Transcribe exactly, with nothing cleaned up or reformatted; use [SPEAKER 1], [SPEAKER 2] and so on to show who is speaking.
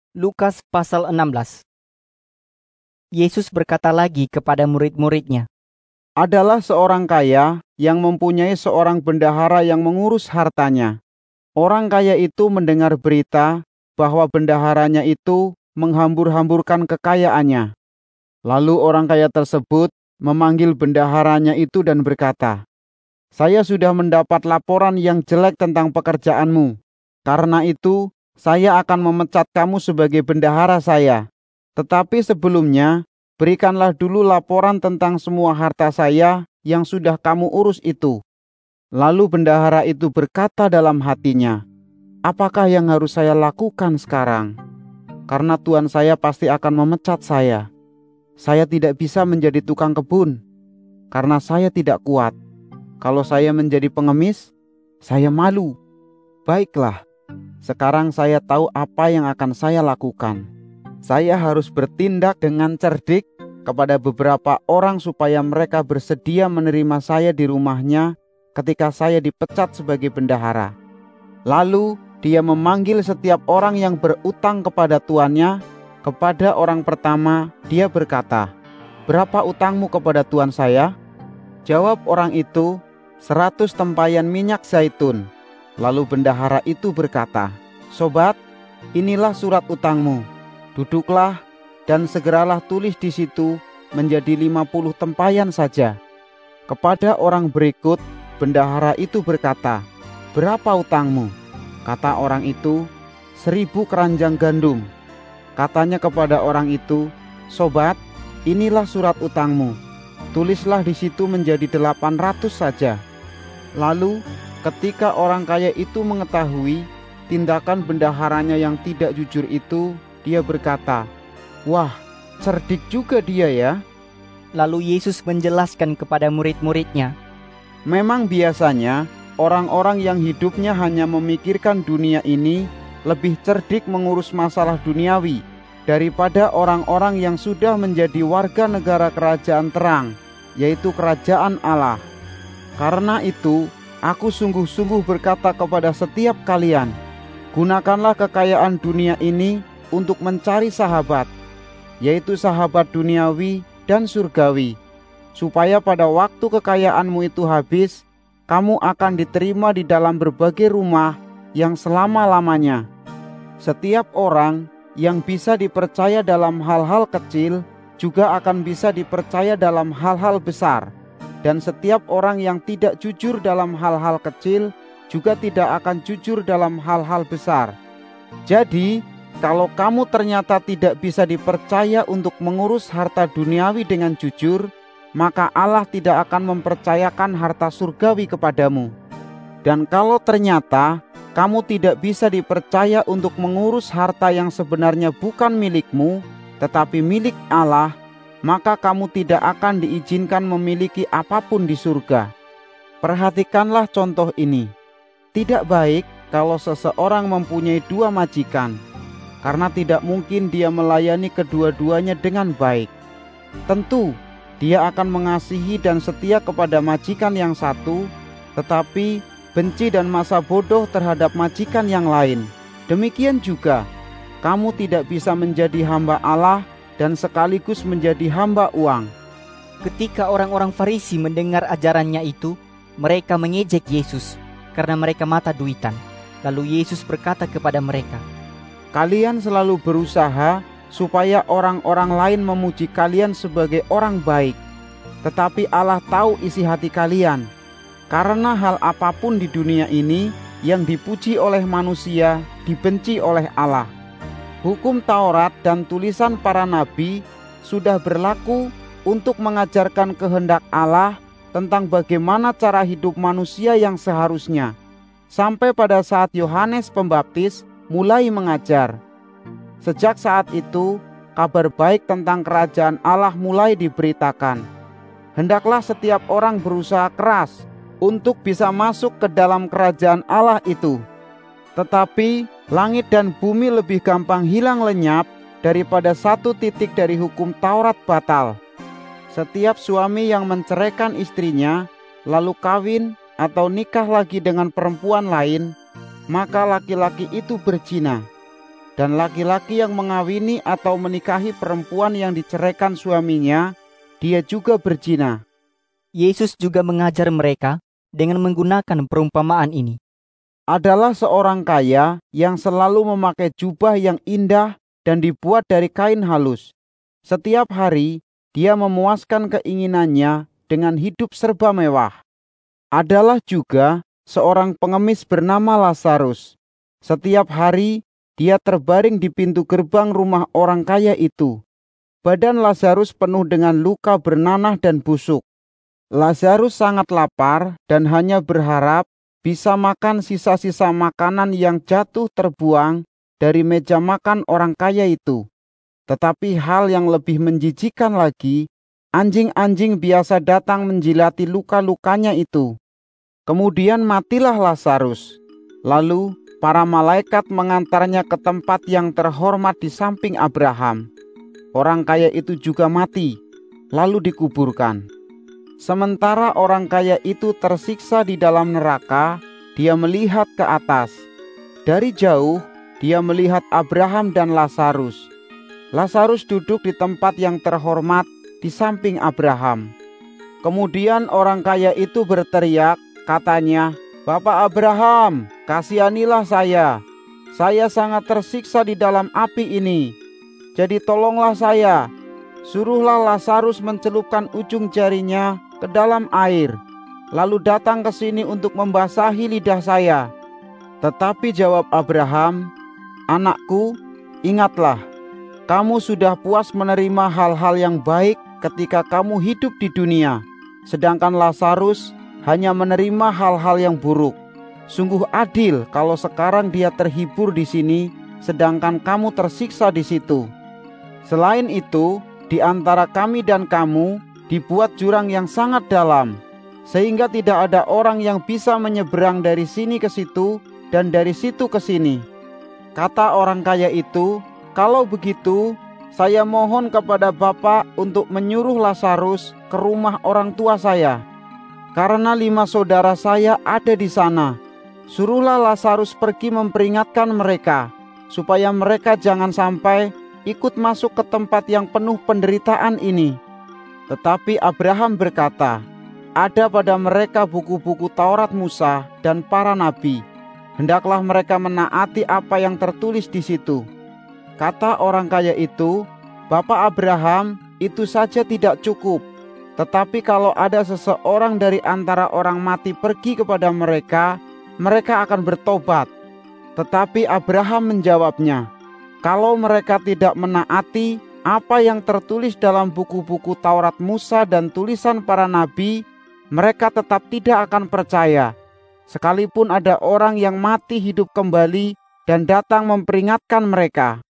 [SPEAKER 1] Lukas pasal enam belas. Yesus berkata lagi kepada murid-muridnya,
[SPEAKER 2] Adalah seorang kaya yang mempunyai seorang bendahara yang mengurus hartanya. Orang kaya itu mendengar berita bahwa bendaharanya itu menghambur-hamburkan kekayaannya. Lalu orang kaya tersebut memanggil bendaharanya itu dan berkata, "Saya sudah mendapat laporan yang jelek tentang pekerjaanmu. Karena itu, saya akan memecat kamu sebagai bendahara saya. Tetapi sebelumnya, berikanlah dulu laporan tentang semua harta saya yang sudah kamu urus itu." Lalu bendahara itu berkata dalam hatinya, "Apakah yang harus saya lakukan sekarang? Karena Tuhan saya pasti akan memecat saya. Saya tidak bisa menjadi tukang kebun, karena saya tidak kuat. Kalau saya menjadi pengemis, saya malu. Baiklah, sekarang saya tahu apa yang akan saya lakukan. Saya harus bertindak dengan cerdik kepada beberapa orang supaya mereka bersedia menerima saya di rumahnya ketika saya dipecat sebagai bendahara." Lalu dia memanggil setiap orang yang berutang kepada tuannya. Kepada orang pertama dia berkata, "Berapa utangmu kepada tuan saya?" Jawab orang itu, "Seratus tempayan minyak zaitun." Lalu bendahara itu berkata, "Sobat, inilah surat utangmu. Duduklah dan segeralah tulis di situ menjadi lima puluh tempayan saja." Kepada orang berikut, bendahara itu berkata, "Berapa utangmu?" Kata orang itu, "Seribu keranjang gandum." Katanya kepada orang itu, "Sobat, inilah surat utangmu. Tulislah di situ menjadi delapan ratus saja." Lalu ketika orang kaya itu mengetahui tindakan bendaharanya yang tidak jujur itu, dia berkata, "Wah, cerdik juga dia ya."
[SPEAKER 1] Lalu Yesus menjelaskan kepada murid-muridnya,
[SPEAKER 2] Memang biasanya orang-orang yang hidupnya hanya memikirkan dunia ini lebih cerdik mengurus masalah duniawi daripada orang-orang yang sudah menjadi warga negara kerajaan terang, yaitu kerajaan Allah. Karena itu, aku sungguh-sungguh berkata kepada setiap kalian, gunakanlah kekayaan dunia ini untuk mencari sahabat, yaitu sahabat duniawi dan surgawi, supaya pada waktu kekayaanmu itu habis, kamu akan diterima di dalam berbagai rumah yang selama-lamanya. Setiap orang yang bisa dipercaya dalam hal-hal kecil juga akan bisa dipercaya dalam hal-hal besar. Dan setiap orang yang tidak jujur dalam hal-hal kecil juga tidak akan jujur dalam hal-hal besar. Jadi, kalau kamu ternyata tidak bisa dipercaya untuk mengurus harta duniawi dengan jujur, maka Allah tidak akan mempercayakan harta surgawi kepadamu. Dan kalau ternyata kamu tidak bisa dipercaya untuk mengurus harta yang sebenarnya bukan milikmu, tetapi milik Allah, maka kamu tidak akan diizinkan memiliki apapun di surga. Perhatikanlah contoh ini. Tidak baik kalau seseorang mempunyai dua majikan, karena tidak mungkin dia melayani kedua-duanya dengan baik. Tentu, dia akan mengasihi dan setia kepada majikan yang satu, tetapi benci dan masa bodoh terhadap majikan yang lain. Demikian juga, kamu tidak bisa menjadi hamba Allah dan sekaligus menjadi hamba uang.
[SPEAKER 1] Ketika orang-orang Farisi mendengar ajarannya itu, mereka mengejek Yesus karena mereka mata duitan. Lalu Yesus berkata kepada mereka,
[SPEAKER 2] "Kalian selalu berusaha supaya orang-orang lain memuji kalian sebagai orang baik, tetapi Allah tahu isi hati kalian. Karena hal apapun di dunia ini yang dipuji oleh manusia dibenci oleh Allah. Hukum Taurat dan tulisan para nabi sudah berlaku untuk mengajarkan kehendak Allah tentang bagaimana cara hidup manusia yang seharusnya, sampai pada saat Yohanes Pembaptis mulai mengajar. Sejak saat itu, kabar baik tentang kerajaan Allah mulai diberitakan. Hendaklah setiap orang berusaha keras untuk bisa masuk ke dalam kerajaan Allah itu. Tetapi langit dan bumi lebih gampang hilang lenyap daripada satu titik dari hukum Taurat batal. Setiap suami yang menceraikan istrinya, lalu kawin atau nikah lagi dengan perempuan lain, maka laki-laki itu berzina. dan laki-laki yang mengawini atau menikahi perempuan yang diceraikan suaminya, dia juga berzina."
[SPEAKER 1] Yesus juga mengajar mereka dengan menggunakan perumpamaan ini.
[SPEAKER 2] Adalah seorang kaya yang selalu memakai jubah yang indah dan dibuat dari kain halus. Setiap hari dia memuaskan keinginannya dengan hidup serba mewah. Adalah juga seorang pengemis bernama Lazarus. Setiap hari dia terbaring di pintu gerbang rumah orang kaya itu. Badan Lazarus penuh dengan luka bernanah dan busuk. Lazarus sangat lapar dan hanya berharap bisa makan sisa-sisa makanan yang jatuh terbuang dari meja makan orang kaya itu. Tetapi hal yang lebih menjijikkan lagi, anjing-anjing biasa datang menjilati luka-lukanya itu. Kemudian matilah Lazarus. Lalu para malaikat mengantarnya ke tempat yang terhormat di samping Abraham. Orang kaya itu juga mati, lalu dikuburkan. Sementara orang kaya itu tersiksa di dalam neraka, dia melihat ke atas. Dari jauh, dia melihat Abraham dan Lazarus. Lazarus duduk di tempat yang terhormat di samping Abraham. Kemudian orang kaya itu berteriak, katanya, "Bapak Abraham, kasihanilah saya. Saya sangat tersiksa di dalam api ini. Jadi tolonglah saya. Suruhlah Lazarus mencelupkan ujung jarinya ke dalam air, lalu datang ke sini untuk membasahi lidah saya." Tetapi jawab Abraham, "Anakku, ingatlah, kamu sudah puas menerima hal-hal yang baik ketika kamu hidup di dunia, sedangkan Lazarus hanya menerima hal-hal yang buruk. Sungguh adil kalau sekarang dia terhibur di sini, sedangkan kamu tersiksa di situ. Selain itu, di antara kami dan kamu dibuat jurang yang sangat dalam, sehingga tidak ada orang yang bisa menyeberang dari sini ke situ dan dari situ ke sini." Kata orang kaya itu, "Kalau begitu, saya mohon kepada Bapak untuk menyuruh Lazarus ke rumah orang tua saya, karena lima saudara saya ada di sana. Suruhlah Lazarus pergi memperingatkan mereka, supaya mereka jangan sampai ikut masuk ke tempat yang penuh penderitaan ini." Tetapi Abraham berkata, "Ada pada mereka buku-buku Taurat Musa dan para nabi. Hendaklah mereka menaati apa yang tertulis di situ." Kata orang kaya itu, "Bapak Abraham, itu saja tidak cukup. Tetapi kalau ada seseorang dari antara orang mati pergi kepada mereka, mereka akan bertobat." Tetapi Abraham menjawabnya, "Kalau mereka tidak menaati apa yang tertulis dalam buku-buku Taurat Musa dan tulisan para nabi, mereka tetap tidak akan percaya, sekalipun ada orang yang mati hidup kembali dan datang memperingatkan mereka."